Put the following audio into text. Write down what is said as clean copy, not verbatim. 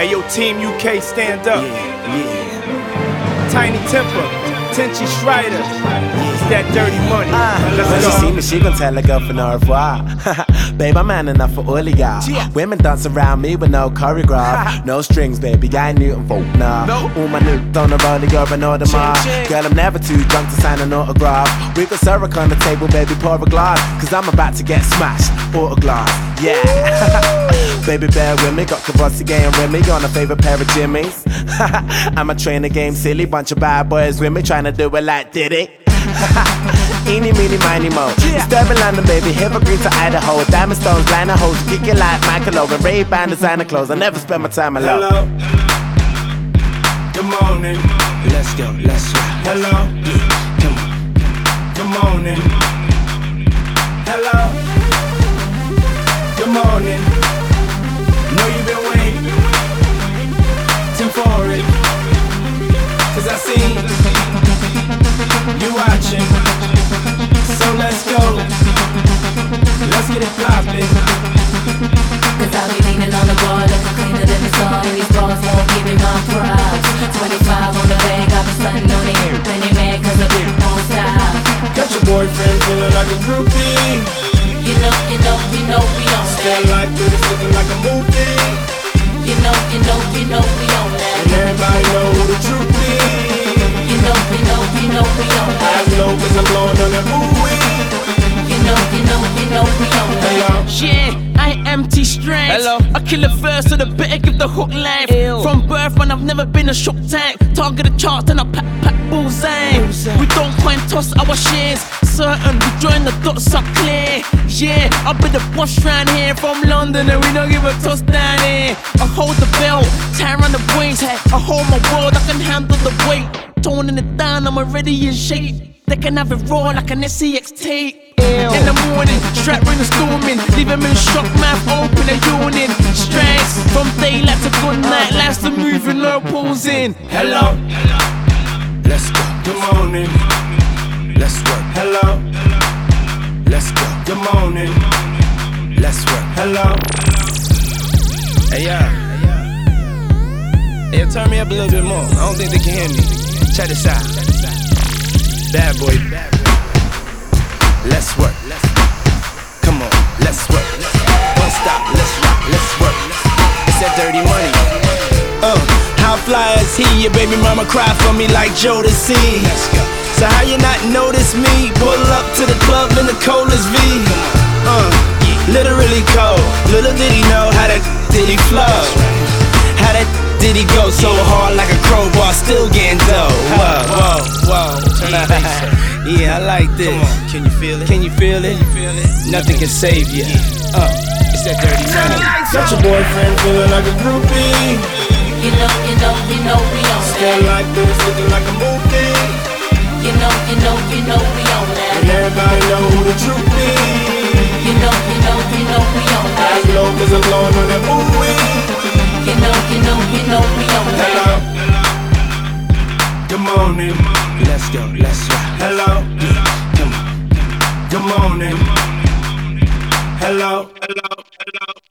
Hey yo, Team UK, stand up. Tiny Temper, Tenchi Schreider. It's that dirty money. Let's when go. she see me, she gon' tell her girlfriend au revoir. Babe, I'm man enough for all of y'all. Women dance around me with no choreograph. No strings, baby, I ain't Newton folk, nah. All my niggas on the road, the urban or the mar. Girl, I'm never too drunk to sign an autograph. We got syrup on the table, baby, pour a glass. Cause I'm about to get smashed, autograph, yeah. Baby, bear with me, got Kavossi game with me. On a favorite pair of Jimmys. I'ma train the game silly, bunch of bad boys with me, trying to do it like Diddy. Eeny, meeny, miny, mo. Disturbing London, baby, Evergreen to Idaho. Diamond stones, liner hoes, kick it like Michael Owen. Ray-Ban designer clothes, I never spend my time alone. Hello. Good morning. Let's go, let's rock. Hello. Come on. Good morning. Hello. Good morning. Know you've been waiting for it. Cause I see you watching. So let's go. Let's get it poppin'. Cause I'll be leaning on the bar, looking cleaner than the sun. And these bras won't give me my props. 25 on the bag, I've been stunting on it. Penny mad cause the beat won't stop. Got your boyfriend feeling like a groupie. You know, we on that. Stand like this, looking like a movie. You know, we on that. And everybody know who the truth is. You know, we on that. I know cause I'm blowing on that ooh-wee. You know, we on that. Yeah, I am T-Strength. Hello. I kill it first so the better give the hook life. From birth, man, I've never been a shook tank. Target the chart and I pack bullseye. We don't coin toss our shares. Certain we join the dots are clear. Yeah, I'll be the boss round here from London and we don't give a toss down here. I hold the belt, tie around the waist. I hold my world, I can handle the weight. Toning it down, I'm already in shape. They can have it raw like an SCX tape. In the morning, straight rain and storming. Leave them in shock, mouth open and yawning. Stress from daylight to good night. Life's the moving, no pausing. Hello. Let's go, Good morning. let's work. Hello. Let's go, Good morning. let's work. Hello. Hey, yeah, turn me up a little bit more. I don't think they can hear me. Check this out. Bad boy. Let's work. Come on, let's work. Don't stop, let's rock, let's work. It's that dirty money. How fly is he? Your baby mama cry for me like Jodeci. Let's go. So how you not notice me? Pull up to the club in the coldest V. Literally cold. Little did he know how that did he flow. How that did he go so hard like a crowbar, still getting dough. Whoa. Turn that bass up. Yeah, I like this. Come on, can you feel it? Can you feel it? Nothing can save you. It's that dirty money. Got your boyfriend feeling like a groupie. You know, we on Stand that. like this, looking like a movie. You know, we on that. And everybody know who the truth is. You know, we on I that. know cause I'm blowing on that ooh-wee. You know, we on that. Hello. Good morning. Let's go, let's rock. Hello. Come on. Good morning. Hello.